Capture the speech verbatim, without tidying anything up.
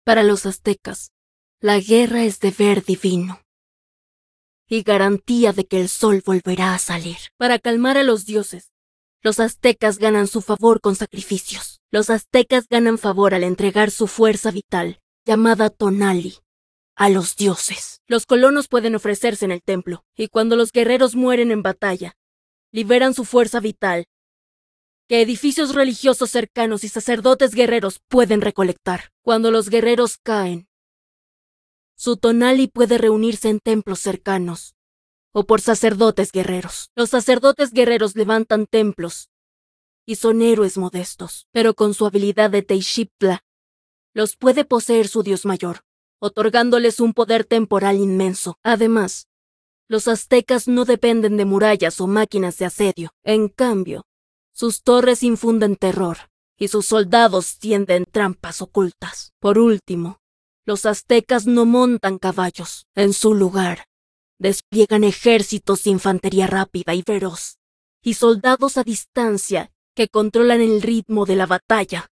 Para los aztecas, la guerra es deber divino y garantía de que el sol volverá a salir. Para calmar a los dioses, los aztecas ganan su favor con sacrificios. Los aztecas ganan favor al entregar su fuerza vital, llamada tonali, a los dioses. Los colonos pueden ofrecerse en el templo, y cuando los guerreros mueren en batalla, liberan su fuerza vital, que edificios religiosos cercanos y sacerdotes guerreros pueden recolectar. Cuando los guerreros caen, su tonali puede reunirse en templos cercanos, o por sacerdotes guerreros. Los sacerdotes guerreros levantan templos, y son héroes modestos, pero con su habilidad de Teixiptla, los puede poseer su dios mayor, otorgándoles un poder temporal inmenso. Además, los aztecas no dependen de murallas o máquinas de asedio. En cambio, sus torres infunden terror, y sus soldados tienden trampas ocultas. Por último, los aztecas no montan caballos. En su lugar, despliegan ejércitos de infantería rápida y feroz, y soldados a distancia que controlan el ritmo de la batalla.